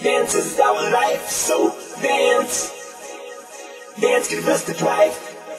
Dance is our life, so dance. Dance, give us the drive.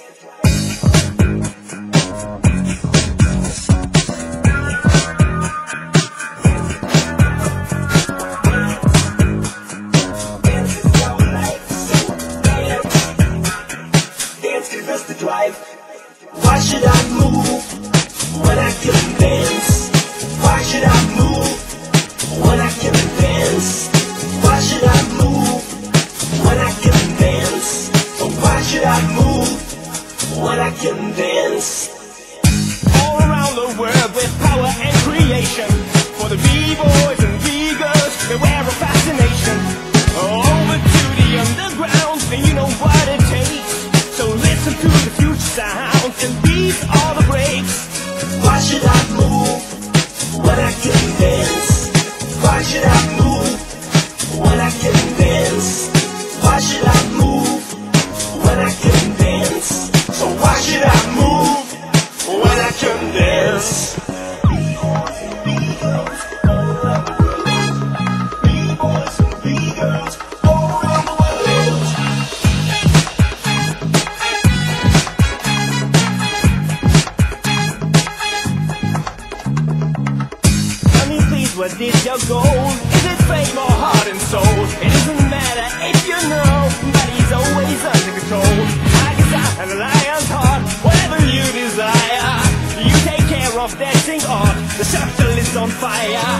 Dance is our life, so dance. Dance, give us the drive. Why should I move when I can dance? Why should I move when I can dance? Why should I move when I can dance? Or why should I move when I can dance? All around the world with power and creation, for the B-boys and B-girls, beware of fascination. Over to the underground, and you know what it takes. So listen to the future sounds and beat all the breaks. Why should I move when I can dance? Why should I move when I can dance? Why should I move when I can dance? So why should I move when I can dance? B-boys and B-girls all around the world. Tell me please, what is your goal? Is it fame or heart and soul? It doesn't matter if you know, but he's always under control. Like a lion and a lion's heart, whatever you desire, you take care of dancing art. The circle is on fire.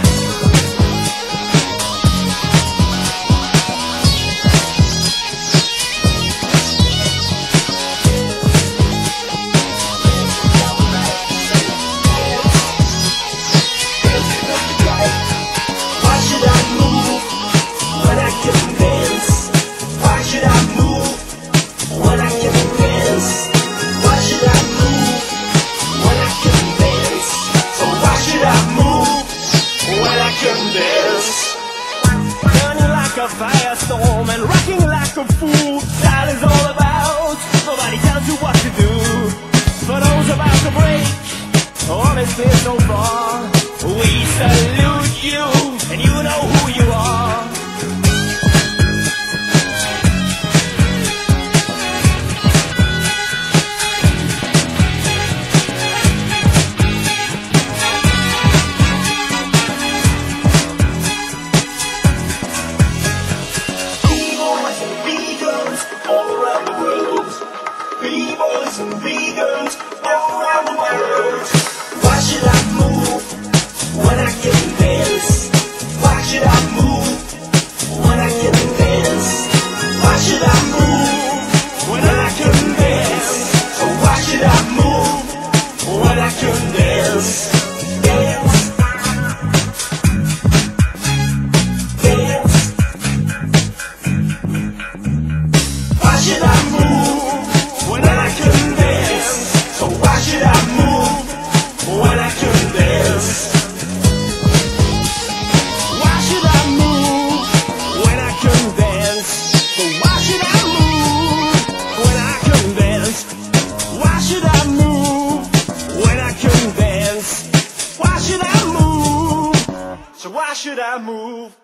Why should I move when I can dance? Why should I move when I can dance? Why should I move when I can dance? So why should I move when I can dance? Burning like a firestorm and rocking like a fool. Style is all about, nobody tells you what to do. For those about to break, honestly so far, we salute you, and you know who you are. B-boys and B-girls all around the world. B-boys and B-girls all around the world. Why should I move when I can dance? Why should I move when I can dance? Why should I move when I can dance? So why should I move when I can dance? Dance. Dance. Why should I move when I can dance? So why should I move when I can dance? Why should I move when I can dance? So why should I move when I can dance? Why should I move when I can dance? Why should I move? So why should I move?